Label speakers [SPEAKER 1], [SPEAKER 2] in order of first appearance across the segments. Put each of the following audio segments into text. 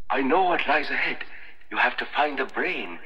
[SPEAKER 1] I know what lies ahead. You have to find the brain.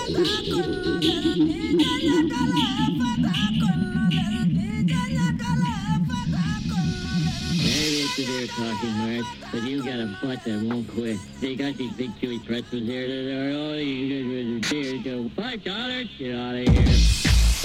[SPEAKER 2] They're talking, Mark, but you got a butt that won't quit. They got these big chewy pretzels here that are all you guys go $5. Get out of here.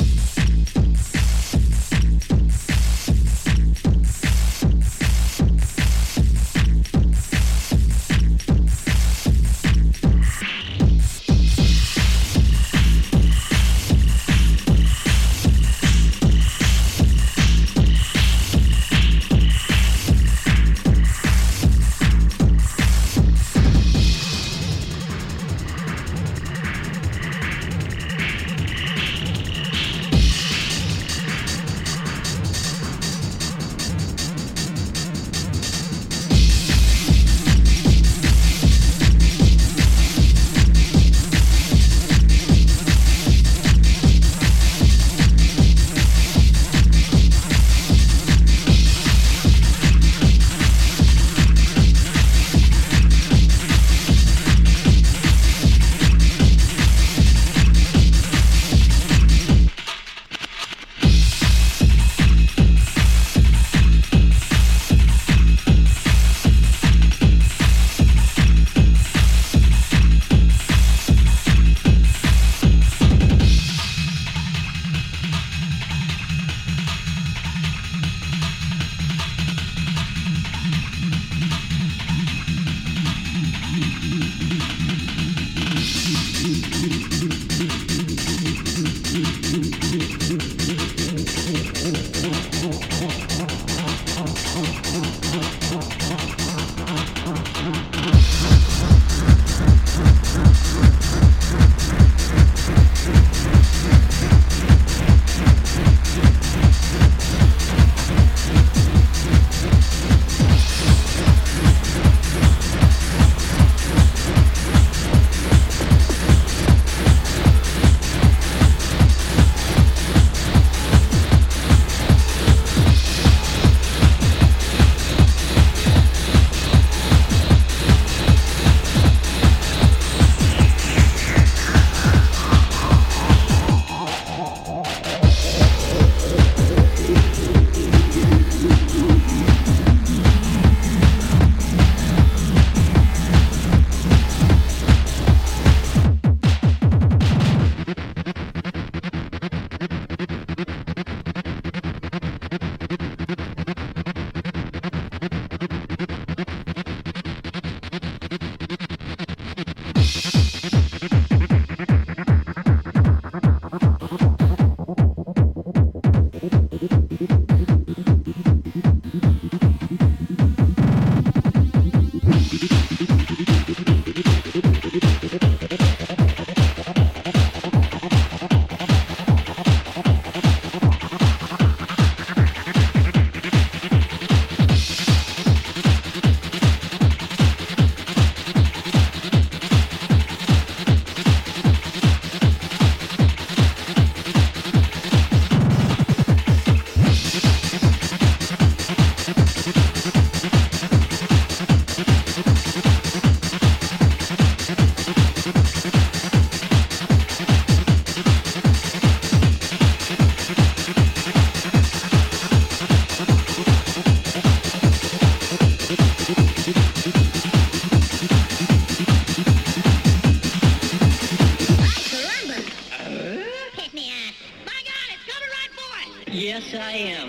[SPEAKER 3] Yes, I am.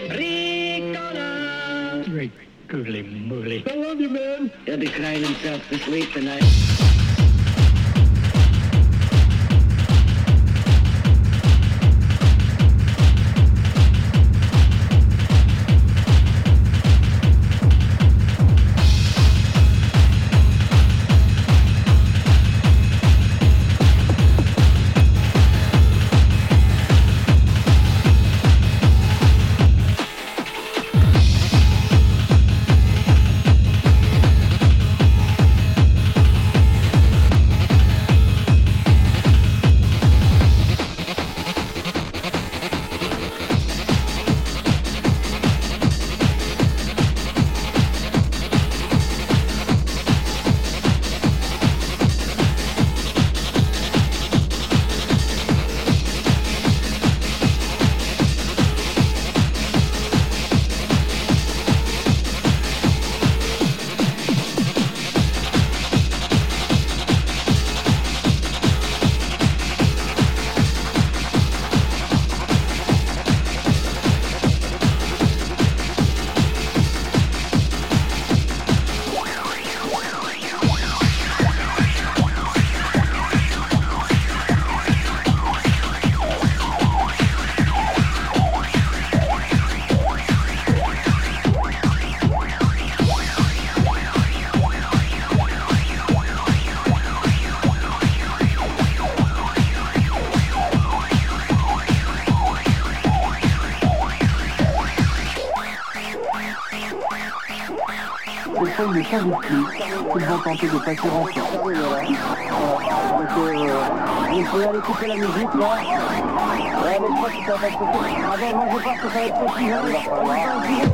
[SPEAKER 3] Ricola!
[SPEAKER 2] Great googly moogly.
[SPEAKER 3] I love you, man.
[SPEAKER 2] He'll be crying himself to sleep tonight.
[SPEAKER 4] téléphone ne s'invite plus. Ils vont tenter de passer en France. Il faut aller couper la musique là. Ouais, mais je crois que ça va être possible. Ah ben, moi je pense que ça va être possible.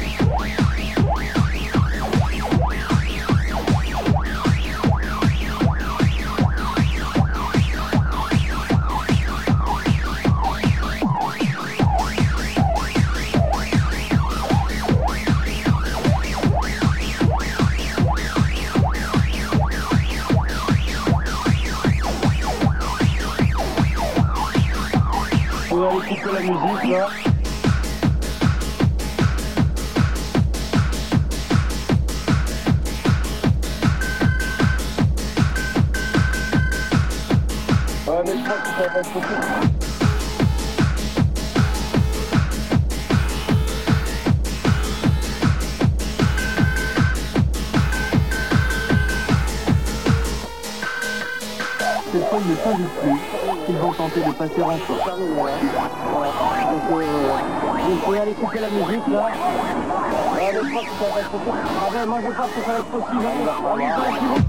[SPEAKER 4] On va aller couper la musique là. Ouais, mais je crois que ça va être possible. Cette fois, ne s'invite plus. Ils vont tenter de passer en force. Donc, il faut aller couper la musique là. Ouais, mais je crois que ça va être possible. Ah ben, moi je pense que ça va être possible.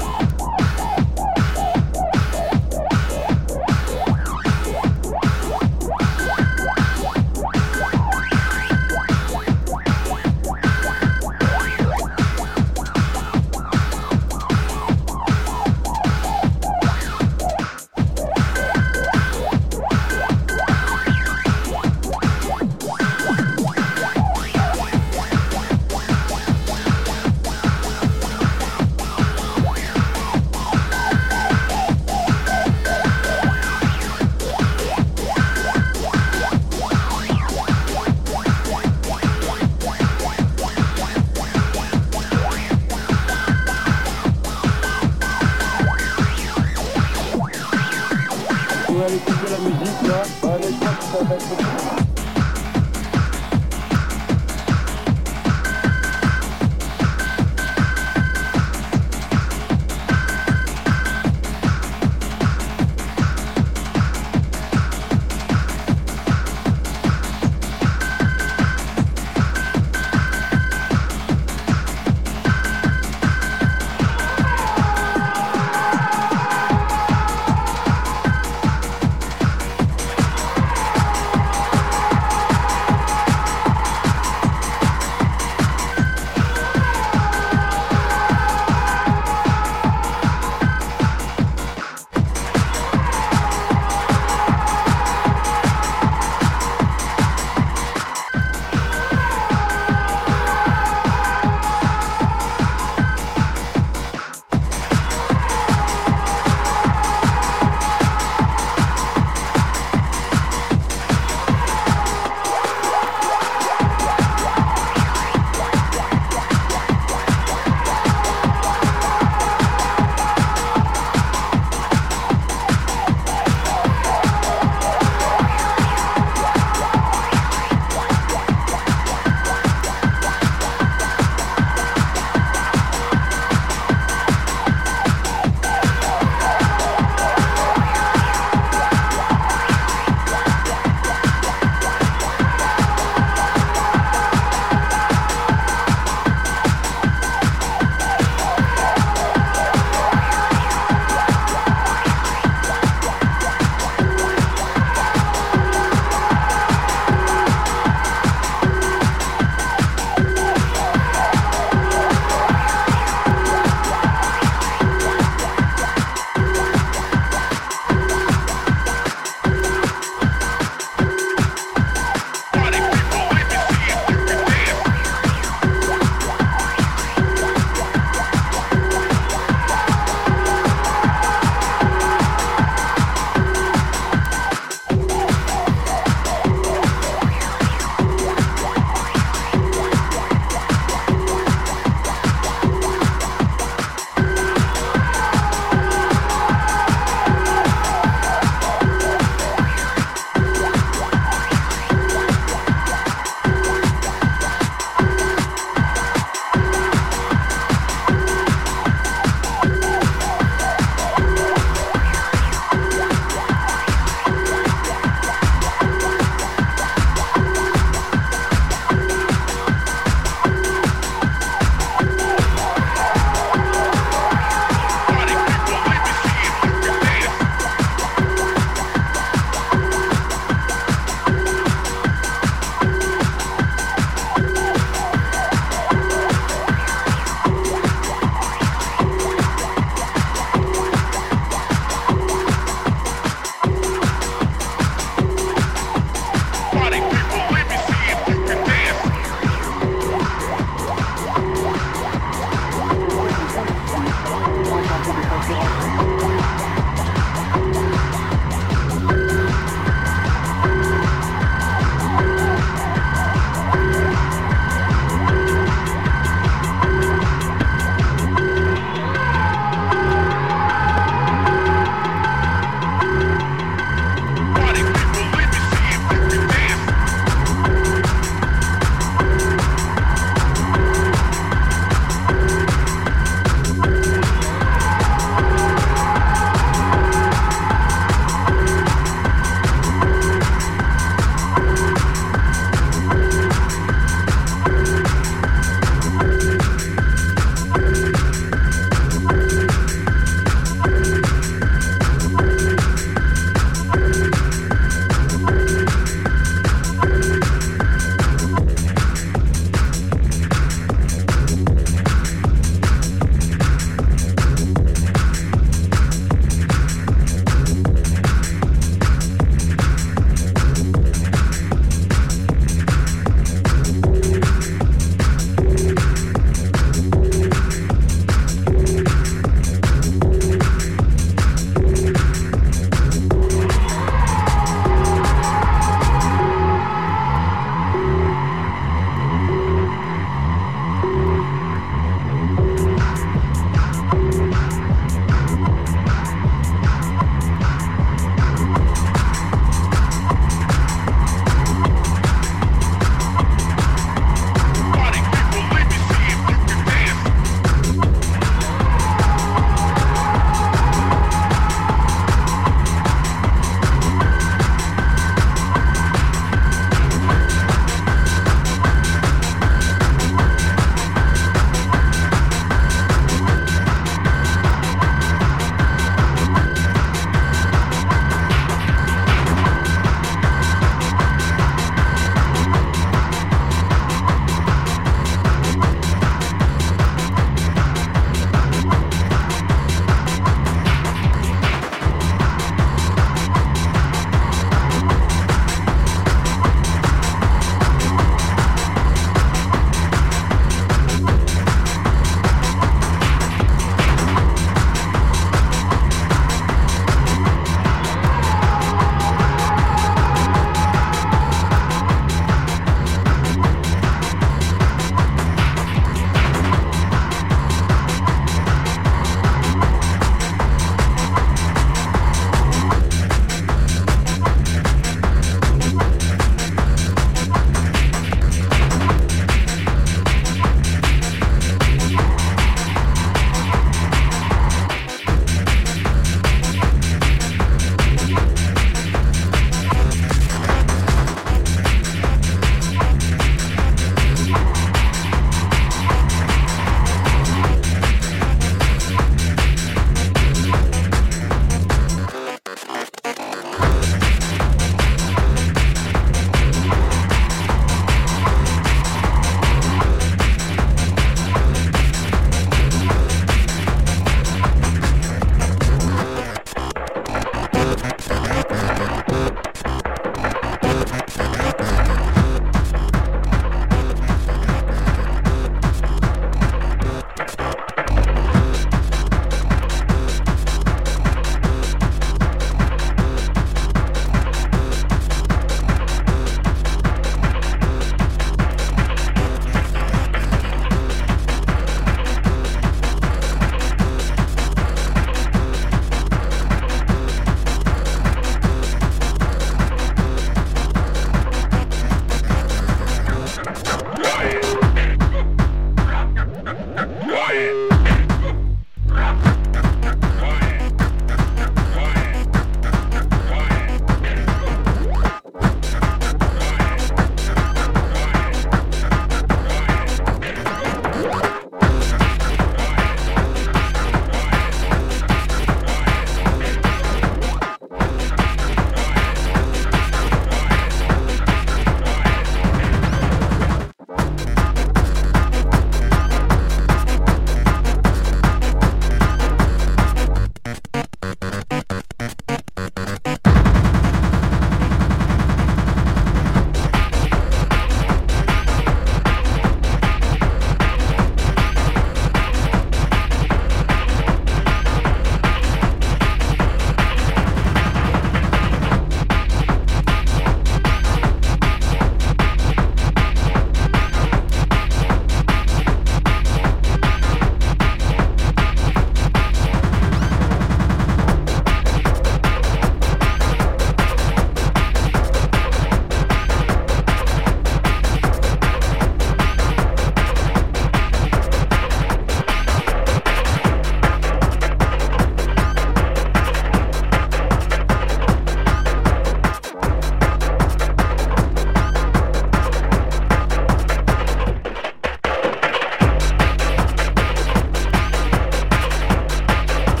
[SPEAKER 4] On va aller couper la musique là. Ouais, mais je pense que ça va être possible.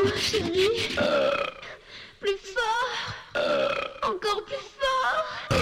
[SPEAKER 5] chérie. Plus fort. Encore plus fort.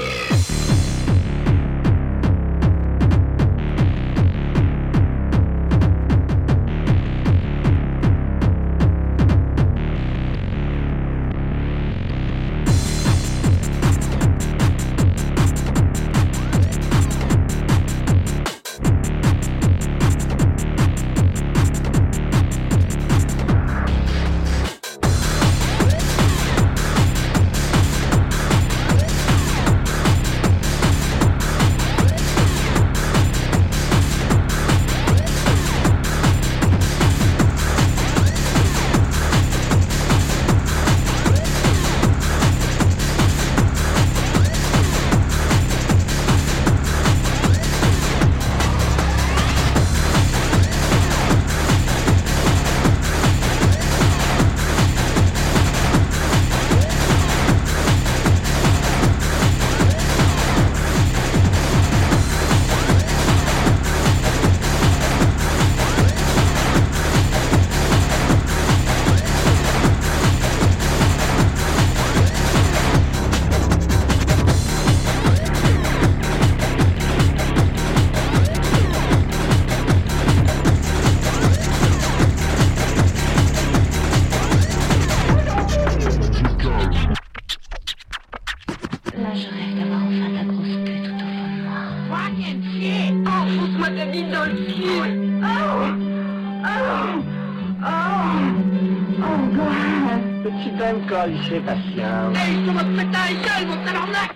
[SPEAKER 4] Sébastien.
[SPEAKER 3] Hey, je commence à te mettre dans la gueule, mon tabarnak!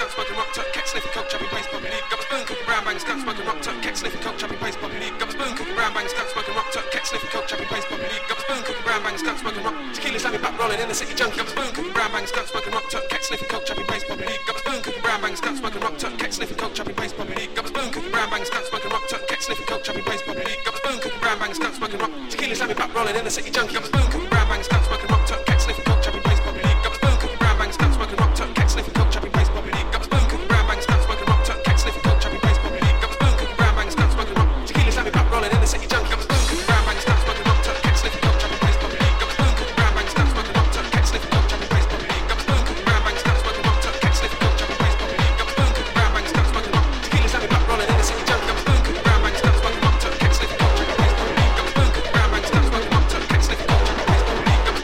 [SPEAKER 6] skunk smoking rock, tuck, keck sniffing coke, chopping bass, popping leaf, got a spoon, cooking brown bang, skunk smoking rock, tuck, keck sniffing coke, chopping bass, popping leaf, got a spoon, cooking brown bang, skunk smoking rock, tuck, keck sniffing coke, chopping bass, popping leaf, got a spoon, cooking brown bang, skunk smoking rock, tequila slamming back rolling in the city junk, got a spoon, cooking brown bang, skunk smoking rock, tuck, keck sniffing coke, chopping bass, popping leaf, got a spoon, cooking brown bang, skunk smoking rock, tuck, keck sniffing coke, chopping bass, popping leaf, got a spoon, cooking brown bang, skunk smoking rock, tuck, keck sniffing coke, chopping bass, popping leaf, got a spoon, cooking brown bang, skunk smoking rock, tequila slamming back rolling in the city junk, got a spoon, cooking brown bang, skunk smoking rock, tuck, keck sniffing coke, chopping bass, popping leaf, got a spoon, cooking brown bang, skunk smoking rock, tuck, keck sniffing coke, chopping bass, popping leaf, got a spoon, cooking brown bang, skunk smoking rock, tuck, keck sniffing coke, chopping bass, popping leaf, got a spoon, cooking brown bang, skunk smoking rock, tequila slamming back rolling in the city junk, got a spoon, cooking brown bang, skunk smoking rock, tuck, keck sniffing coke, chopping bass, popping leaf, got a spoon, cooking brown bang, skunk smoking rock, tuck, keck sniffing coke, chopping bass, popping leaf, got a spoon, cooking brown bang, skunk smoking rock, tuck, keck sniffing coke, chopping bass, popping leaf, got a spoon, cooking brown bang, skunk smoking rock, tequila slamming back rolling in the city junk, got a spoon, cooking brown bang, skunk smoking rock, tuck, keck sniffing coke, chopping bass, popping leaf, got a spoon, cooking brown bang, skunk smoking rock, tuck, keck sniffing coke, chopping bass, popping leaf, got a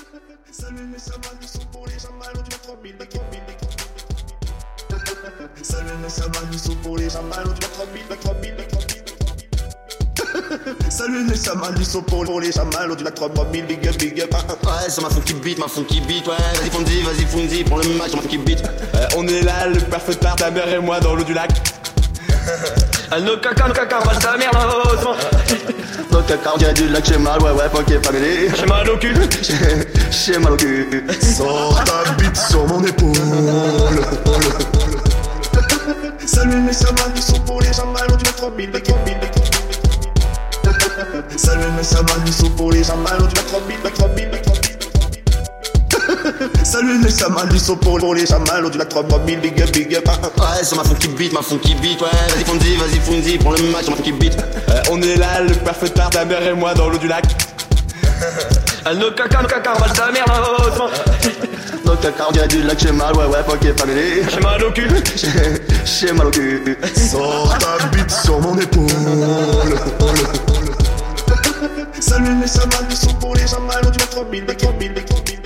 [SPEAKER 7] Salut les chamans, ils sont pour les chamallows du 3000, les 3000, les 3000. Salut les chamans, ils sont pour les chamallows du 3000, les 3000, les 3000. Salut les chamans, ils sont pour les chamallows du lac 3000, big up, big up.
[SPEAKER 8] Ouais, c'est ma funky beat, ouais. Vas-y Fonzi, prends le match, ma funky beat.
[SPEAKER 7] On est là, le père Fetard, ta mère et moi dans l'eau du lac.
[SPEAKER 8] Nos caca, on va ta merde, heureusement. Nos caca, on dirait du lac, j'ai mal, ouais, ok, family.
[SPEAKER 7] J'ai mal au cul.
[SPEAKER 8] J'ai mal au cul.
[SPEAKER 7] Sors ta bite sur mon épaule. Salut les chamans, ils sont pour les chamallows du 3000, les 3000, les 3000. Salut les chamans, ils sont pour les chamallows du 3000, les 3000, les 3000. Salut les chamans, ils sont pour les chamallows du lac 3000, big up, big up.
[SPEAKER 8] Ouais, c'est ma funky beat, ouais. Vas-y Fonzi, prends le match, ma funky beat.
[SPEAKER 7] On est là, le père Fetard, ta mère et moi dans l'eau du lac.
[SPEAKER 8] Nos caca, on va ta merde, heureusement. Nos caca, on dirait du lac, j'ai mal, ouais, ok, family.
[SPEAKER 7] J'ai mal au cul.
[SPEAKER 8] J'ai mal au cul.
[SPEAKER 7] Sors ta bite sur mon épaule. Salut les chamans, ils sont pour les chamallows du 3000, les 3000, les 3000.